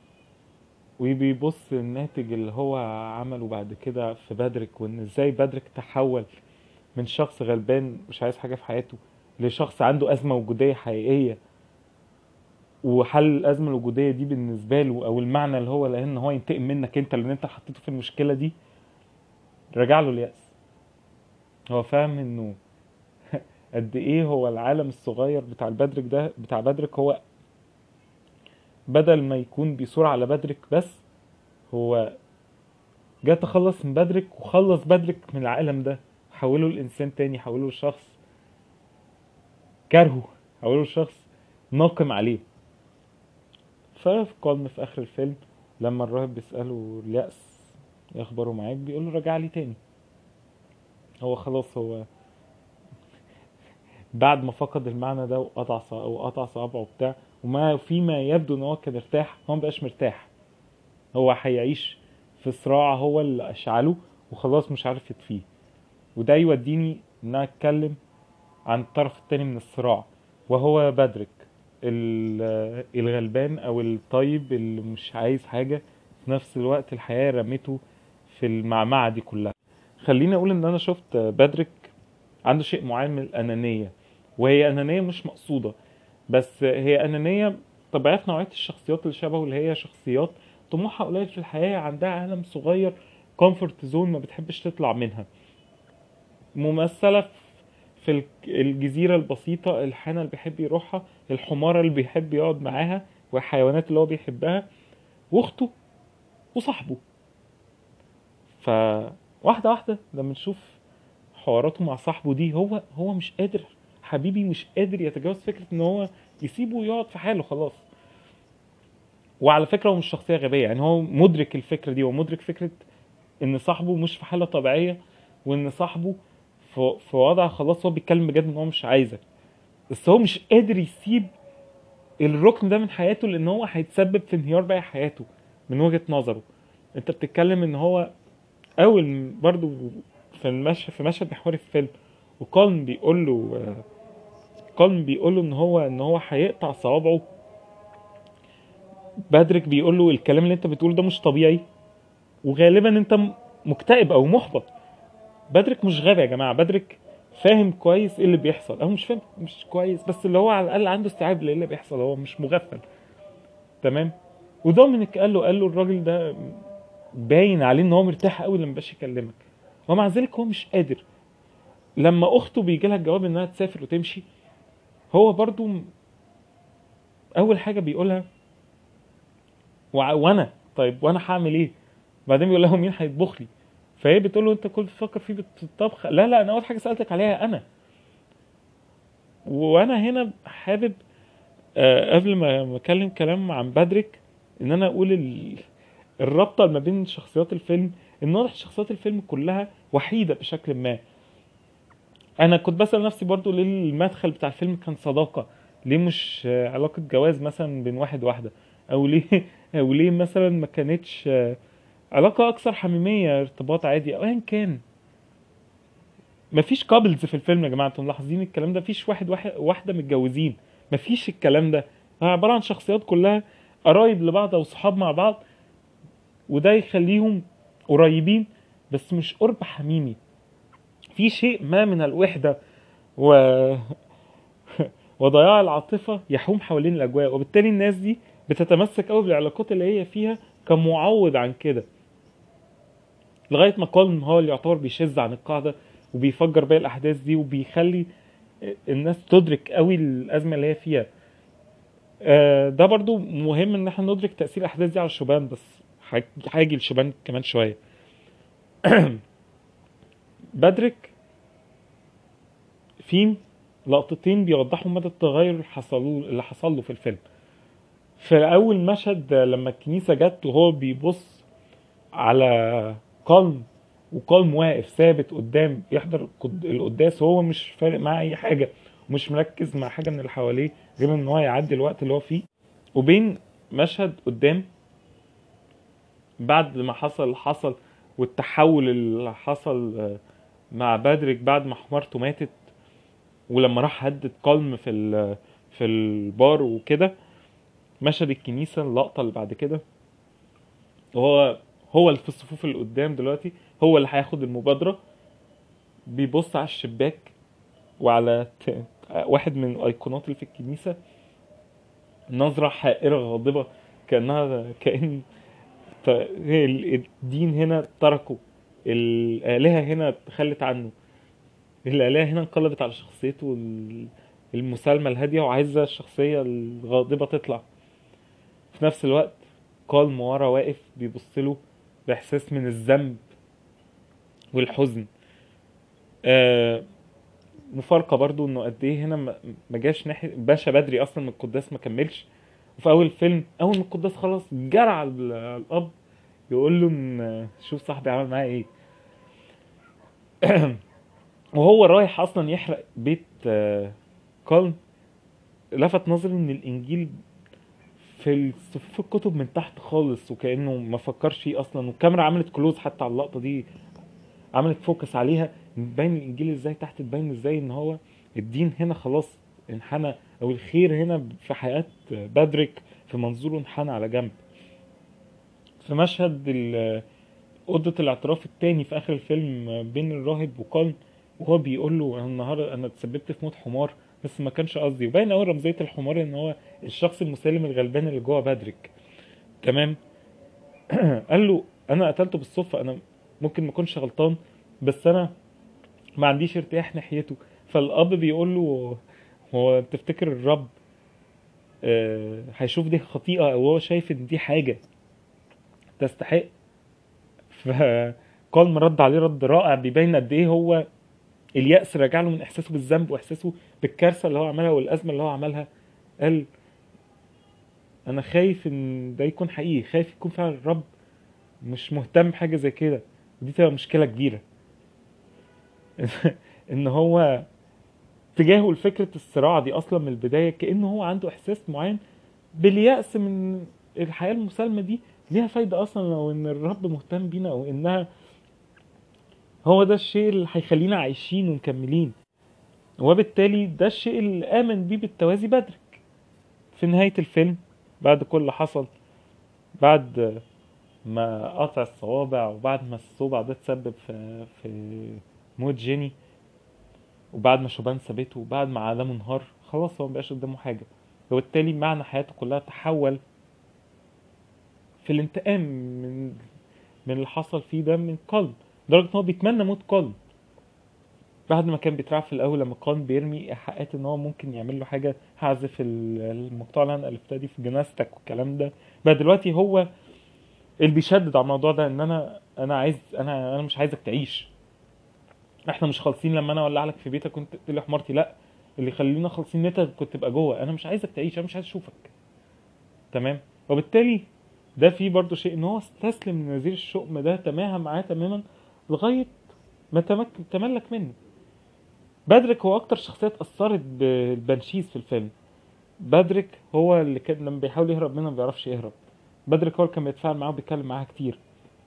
وبيبص الناتج اللي هو عمله بعد كده في بدرك، وان ازاي بدرك تحول من شخص غلبان مش عايز حاجة في حياته لشخص عنده أزمة وجودية حقيقية، وحل الأزمة الوجودية دي بالنسبة له أو المعنى اللي هو لأن هو ينتقم منك أنت لأن أنت حطيته في المشكلة دي، رجع له اليأس. هو فاهم إنه قد إيه هو العالم الصغير بتاع البدرك ده، بتاع بدرك، هو بدل ما يكون بيصور على بدرك بس، هو جه تخلص من بدرك وخلص بدرك من العالم ده، حوله لإنسان تاني، حوله لشخص كارهه، حوله لشخص ناقم عليه. ففي قلم في آخر الفيلم لما الراهب بيسأله اليأس ايه اخباره معاك، بيقول له رجع لي تاني. هو خلاص هو بعد ما فقد المعنى ده وقطع صوابعه وبتاع، وما فيما يبدو ان هو كان ارتاح، هو مبقاش مرتاح. هو هيعيش في صراع هو اللي اشعله وخلاص مش عارف يطفيه. وده يوديني ان انا اتكلم عن الطرف التاني من الصراع، وهو بدرك الغلبان او الطيب اللي مش عايز حاجة، في نفس الوقت الحياة رميته في المعمعة دي كلها. خليني اقول ان انا شفت بدرك عنده شيء معين من الانانية، وهي انانية مش مقصودة، بس هي انانية طبيعة نوعية الشخصيات اللي شبهه، اللي هي شخصيات طموحها قليل في الحياة، عندها عالم صغير كومفورت زون ما بتحبش تطلع منها، ممثلة في الجزيرة البسيطة، الحانة اللي بيحب يروحها، الحمارة اللي بيحب يقعد معاها، والحيوانات اللي هو بيحبها، واخته وصاحبه. فواحدة واحدة لما نشوف حواراته مع صاحبه دي، هو مش قادر، حبيبي مش قادر يتجاوز فكرة ان هو يسيبه ويقعد في حاله خلاص. وعلى فكرة هو مش شخصية غبية، يعني هو مدرك الفكرة دي، ومدرك فكرة ان صاحبه مش في حالة طبيعية، وان صاحبه في وضع خلاص هو بيتكلم بجد ان هو مش عايزك، بس هو مش قادر يسيب الركن ده من حياته لان هو هيتسبب في انهيار باقي حياته من وجهة نظره. انت بتتكلم ان هو اول برضو في مشهد محوري في الفيلم، وكولن بيقول له كولم بيقوله ان هو هيقطع صوابعه، بادريك بيقول له الكلام اللي انت بتقوله ده مش طبيعي، وغالبا انت مكتئب او محبط. بادريك مش غبي يا جماعه، بادريك فاهم كويس ايه اللي بيحصل، او مش فاهم مش كويس، بس اللي هو على الاقل عنده استيعاب للي اللي بيحصل، هو مش مغفل. تمام. ودومينيك قال له الراجل ده باين عليه ان هو مرتاح قوي لما باش يكلمك، ومع ذلك هو مش قادر. لما اخته بيجي لها الجواب انها تسافر وتمشي، هو برضو اول حاجه بيقولها وانا طيب وانا هعمل ايه؟ بعدين بيقول لها مين هيطبخ لي؟ فهي بتقول له انت كنت بتفكر فيه بالطبخ؟ لا انا اول حاجه سالتك عليها انا. وانا هنا حابب قبل ما اتكلم كلام عن بادريك ان انا اقول الرابطه ما بين شخصيات الفيلم، ان واضح شخصيات الفيلم كلها وحيده بشكل ما. انا كنت بسال نفسي برضو ليه المدخل بتاع الفيلم كان صداقه، ليه مش علاقه جواز مثلا بين واحد واحده، او ليه او ليه مثلا ما كانتش علاقه اكثر حميميه، ارتباط عادي او ايا كان. مفيش كابلز في الفيلم يا جماعه، انتم ملاحظين الكلام ده؟ مفيش واحده متجوزين، مفيش الكلام ده. عباره عن شخصيات كلها قرايب لبعض او صحاب مع بعض، وده يخليهم قريبين بس مش قرب حميمي، في شيء ما من الوحده و... وضياع العاطفه يحوم حوالين الاجواء، وبالتالي الناس دي بتتمسك قوي بالعلاقات اللي هي فيها كمعوض عن كده، لغايه ما كولم هو اللي يعتبر بيشذ عن القاعده وبيفجر باقي الاحداث دي، وبيخلي الناس تدرك قوي الازمه اللي هي فيها. ده برضو مهم ان احنا ندرك تاثير الاحداث دي على الشبان، بس هاجي الشبان كمان شويه. بادريك في لقطتين بيوضحوا مدى التغير اللي حصل له في الفيلم. في اول مشهد لما الكنيسه جت وهو بيبص على قلم، وقلم واقف ثابت قدام يحضر القداس، وهو مش فارق معاه اي حاجه ومش مركز مع حاجه من اللي حواليه غير ان هو يعدي الوقت اللي هو فيه. وبين مشهد قدام بعد ما حصل والتحول اللي حصل مع بادريك بعد ما حمارته ماتت، ولما راح هدد قلم في البار وكده. مشهد الكنيسه اللقطه اللي بعد كده، هو اللي في الصفوف اللي قدام دلوقتي، هو اللي هياخد المبادره. بيبص على الشباك وعلى واحد من الايقونات اللي في الكنيسه، نظره حائره غاضبه، كأن الدين هنا تركه، الآلهة هنا تخلت عنه، الآلهة هنا انقلبت على شخصيته المسالمة الهادية وعايزة الشخصية الغاضبة تطلع. في نفس الوقت كالم ورا واقف بيبصله بإحساس من الذنب والحزن. مفارقة برضو انه قد ايه هنا ما جاش ناحية باشا بدري اصلا من القداس، ما كملش. وفي اول فيلم اول ما القداس خلص جرى على الاب يقول له ان شوف صاحبي عمل معايا ايه. وهو رايح اصلا يحرق بيت كالم، لفت نظري ان الانجيل في صفوف الكتب من تحت خالص، وكانه ما فكرش فيه اصلا، والكاميرا عملت كلوز حتى على اللقطه دي، عملت فوكس عليها، باين الانجيل ازاي تحت، تبين ازاي ان هو الدين هنا خلاص انحنى، او الخير هنا في حياه بادريك في منظوره انحنى على جنب. في مشهد اوضه الاعتراف التاني في اخر الفيلم بين الراهب وكالم، وهو بيقول له انا النهارده انا اتسببت في موت حمار بس ما كانش قصدي، وباين قوي رمزيه الحمار ان هو الشخص المسالم الغلبان اللي جوه بادريك. تمام. قال له انا قتلته بالصدفه، انا ممكن ما اكونش غلطان بس انا ما عنديش ارتياح ناحيته. فالاب بيقول له هو تفتكر الرب هيشوف دي خطيئه، او هو شايف ان دي حاجه تستحق؟ فكالم رد عليه رد رائع بيبين قد ايه هو اليأس رجع له من احساسه بالذنب واحساسه بالكارثه اللي هو عملها والازمه اللي هو عملها. قال انا خايف ان ده يكون حقيقي، خايف يكون فعلا الرب مش مهتم بحاجه زي كده، ودي تبقى مشكله كبيره. ان هو تجاهه لفكره الصراع دي اصلا من البدايه، كانه هو عنده احساس معين باليأس من الحياه المسالمه دي ليها فايده اصلا، او ان الرب مهتم بينا، او انها هو ده الشيء اللي هيخلينا عايشين ومكملين. وبالتالي ده الشيء اللي آمن بيه بالتوازي بادريك في نهاية الفيلم. بعد كل اللي حصل، بعد ما قطع الصوابع، وبعد ما الصوبع ده تسبب في موت جيني، وبعد ما شوبان سابته، وبعد ما عالمه انهار، خلاص هو مبقاش قدامه حاجة. وبالتالي معنى حياته كلها تحول في الانتقام من اللي حصل فيه ده من قلب، لدرجة ان هو بيتمنى موت قلب. بعد ما كان بيترعب في الاول لما كان بيرمي ايحاءات ان هو ممكن يعمل له حاجه، هعزف المقطوعه اللي انا الفتها دي في جنازتك والكلام ده، بقى دلوقتي هو اللي بيشدد على الموضوع ده، ان انا عايز، انا مش عايزك تعيش. احنا مش خالصين لما انا اولع لك في بيتك وانت تقتل حمارتي، لا، اللي خلينا خالصين ان انت كنت تبقى جوه. انا مش عايزك تعيش، انا مش عايز اشوفك. تمام. وبالتالي ده فيه برضو شيء ان هو استسلم لنذير الشؤم ده، تماهى معاه تماما لغايه ما تملك منه. بادريك هو اكتر شخصيه اتاثرت بالبنشيز في الفيلم. بادريك هو اللي كان لما بيحاول يهرب منها ما بيعرفش يهرب. بادريك هو اللي كان بيتفاعل معاه وبيتكلم معاها كتير.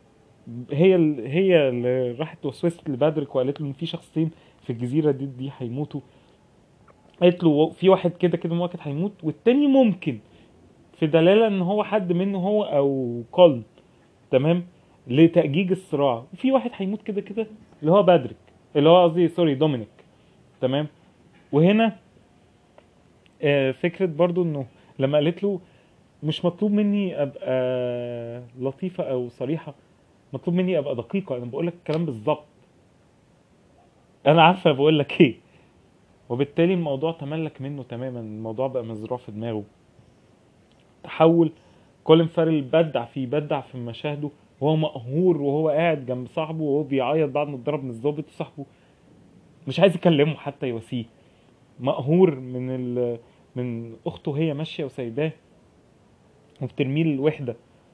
هي اللي راحت وسوست لبادريك وقالت له ان في شخصين في الجزيره دي هيموتوا. قالت له في واحد كده كده مؤكد هيموت، والتاني ممكن، في دلاله ان هو حد منه هو او قلب. تمام. لتأجيج الصراع، وفي واحد هيموت كده كده اللي هو بادريك، اللي هو قصدي سوري دومينيك. تمام. وهنا فكرة برضو انه لما قالت له مش مطلوب مني ابقى لطيفة او صريحة، مطلوب مني ابقى دقيقة، انا بقولك الكلام بالظبط، انا عارفة بقولك ايه. وبالتالي الموضوع تملك منه تماما، الموضوع بقى مزروع في دماغه. تحول. كولين فارل بدع في مشاهده وهو مقهور، وهو قاعد جنب صاحبه وهو بيعيط بعد ما اتضرب من الضابط، وصاحبه مش عايز يكلمه حتى يواسيه. مقهور من اخته وهي ماشيه وسايباه وبترميه الوحده.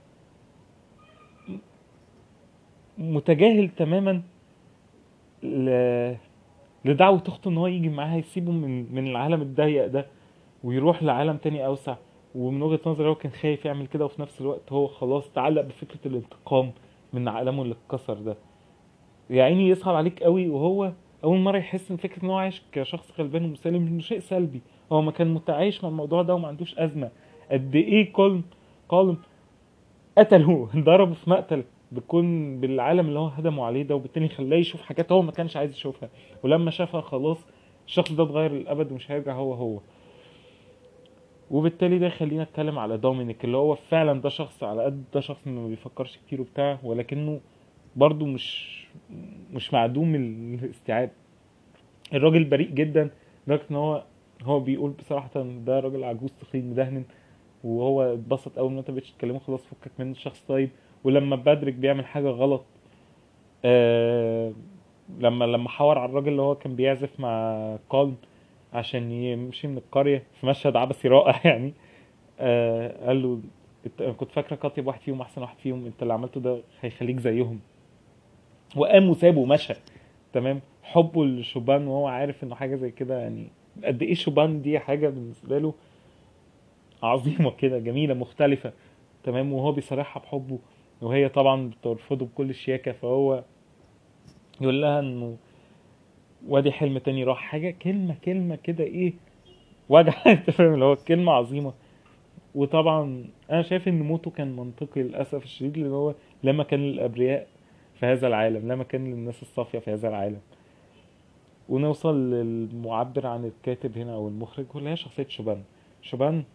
متجاهل تماما ل... لدعوة اخته ان هو يجي معاها، يسيبه من العالم الضيق ده ويروح لعالم تاني اوسع. ومن وجهة نظري هو كان خايف يعمل كده، وفي نفس الوقت هو خلاص تعلق بفكرة الانتقام من عالمه اللي اتكسر ده. يا عيني يصعب عليك قوي، وهو اول مرة يحس ان فكرة ان هو عايش كشخص غلبان ومسالم انه شيء سلبي. هو ما كان متعايش مع الموضوع ده وما عندوش ازمة. قد ايه كولم قتله ضربه في مقتل بيكون بالعالم اللي هو هدمه عليه ده، وبالتالي خلاه يشوف حاجات هو ما كانش عايز يشوفها. ولما شافها خلاص الشخص ده اتغير للابد ومش هيرجع هو. وبالتالي ده يخلينا نتكلم على دومينيك، اللي هو فعلا ده شخص على قد ده شخص ما بيفكرش كتير وبتاع، ولكنه برضو مش معدوم الاستيعاب. الراجل بريء جدا، لدرجه ان هو بيقول بصراحه ده راجل عجوز تخين مدهن، وهو اتبسط اول ما انت بقتش تكلمه، خلاص فكك منه، شخص طيب. ولما بادريك بيعمل حاجه غلط، آه لما حاور على الراجل اللي هو كان بيعزف مع كولم عشان يمشي من القريه في مشهد عبثي رائع يعني، قال له أنا كنت فاكرك اطيب واحد فيهم، احسن واحد فيهم، انت اللي عملته ده هيخليك زيهم. وقام وسابه ومشى. تمام. حبه لشوبان وهو عارف انه حاجه زي كده، يعني قد ايه شوبان دي حاجه بالنسبه له عظيمه كده، جميله مختلفه. تمام. وهو بيصارحها بحبه، وهي طبعا بترفضه بكل شياكه، فهو يقول لها انه وادي حلم تاني راح. حاجه كلمه كده ايه، وجع انت فاهم، اللي هو كلمه عظيمه. وطبعا انا شايف ان موته كان منطقي للاسف الشديد، لان هو لما كان للابرياء في هذا العالم، لما كان للناس الصافيه في هذا العالم. ونوصل للمعبر عن الكاتب هنا او المخرج، واللي هي شخصيه شوبان. شوبان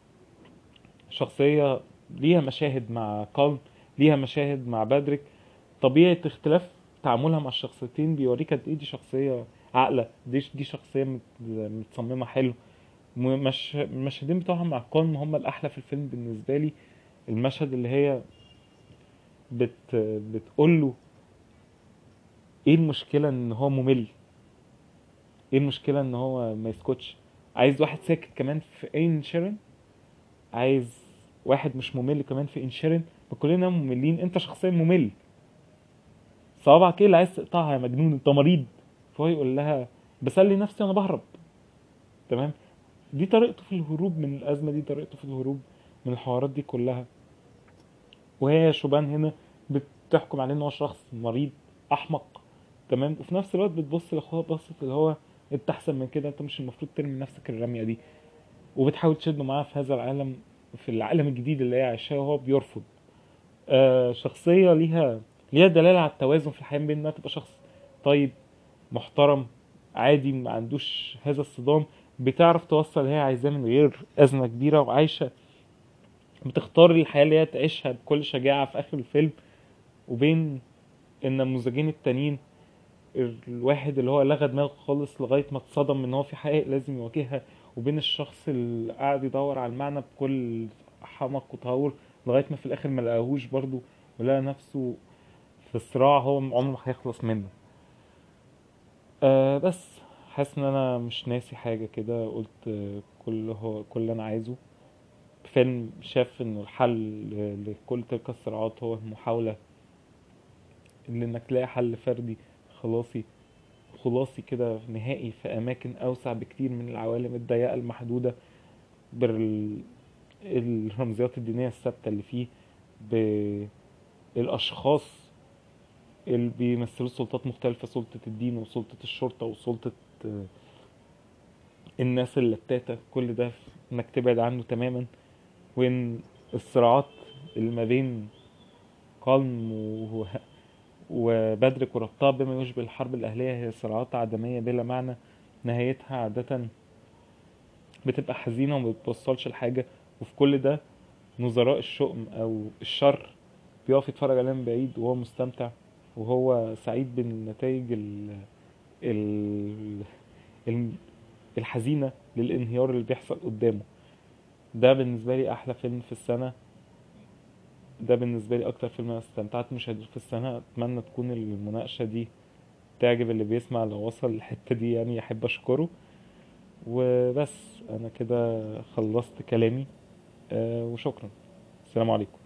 شخصيه ليها مشاهد مع كالم، ليها مشاهد مع بادريك. طبيعه اختلاف تعاملها مع الشخصيتين بيوريك قد ايه دي شخصيه عاقله، دي شخصيه متصممه حلو. المشهدين بتوعها مع كالم هم الاحلى في الفيلم بالنسبه لي. المشهد اللي هي بتقول له ايه المشكله ان هو ممل، ايه المشكله ان هو ما يسكتش، عايز واحد ساكت كمان في انشيرن، عايز واحد مش ممل كمان في انشيرن. كلنا مملين، انت شخصيا ممل، صوابعك ايه اللي عايز تقطعها يا مجنون، انت مريض. فهو يقول لها بسلي نفسي وانا بهرب. تمام. دي طريقته في الهروب من الازمه، دي طريقته في الهروب من الحوارات دي كلها. وهي شوبان هنا بتحكم عليه ان هو شخص مريض احمق. تمام. وفي نفس الوقت بتبص لاخوها بصت اللي هو انت احسن من كده، انت مش المفروض ترمي نفسك الرمية دي. وبتحاول تشد معاه في هذا العالم، في العالم الجديد اللي هي عايشاه، وهو بيرفض. شخصية ليها دلالة على التوازن في الحياة بين انها تبقى شخص طيب محترم عادي ما عندوش هذا الصدام، بتعرف توصل اللي هي عايزاه من غير أزمة كبيرة، وعايشة بتختار الحياة اللي هي تعيشها بكل شجاعة في آخر الفيلم. وبين النموذجين التانيين، الواحد اللي هو لغى دماغه خالص لغاية ما اتصدم ان هو في حقائق لازم يواجهها، وبين الشخص اللي قاعد يدور على المعنى بكل حمق وتهور لغاية ما في الآخر ما لقاهوش برضه، ولقى نفسه في صراع هو عمره ما هيخلص منه. بس حاسس ان انا مش ناسي حاجة كده، قلت كل اللي انا عايزه. فيلم شاف ان الحل لكل تلك الصراعات هو المحاولة ان انك تلاقي حل فردي خلاصي خلاصي كده نهائي في اماكن اوسع بكتير من العوالم الضيقة المحدودة، بالرمزيات الدينية الثابتة اللي فيه، بالاشخاص اللي بيمثلوا سلطات مختلفة، سلطة الدين وسلطة الشرطة وسلطة آه، الناس اللتاتة. كل ده انك تبعد عنه تماما، وان الصراعات اللي ما بين قلم وبدرك وربطها بما يشبه الحرب الأهلية هي صراعات عدمية بلا معنى، نهايتها عادة بتبقى حزينة وما بتوصلش لحاجة. وفي كل ده نظراء الشؤم أو الشر بيقف يتفرج عليها من بعيد وهو مستمتع، وهو سعيد بالنتائج ال... ال... الحزينة للانهيار اللي بيحصل قدامه. ده بالنسبة لي أحلى فيلم في السنة، ده بالنسبة لي أكتر فيلم أنا استمتعت مشاهدته في السنة. أتمنى تكون المناقشة دي تعجب اللي بيسمع، لو وصل الحتة دي يعني أحب أشكره. وبس أنا كده خلصت كلامي، وشكرا. السلام عليكم.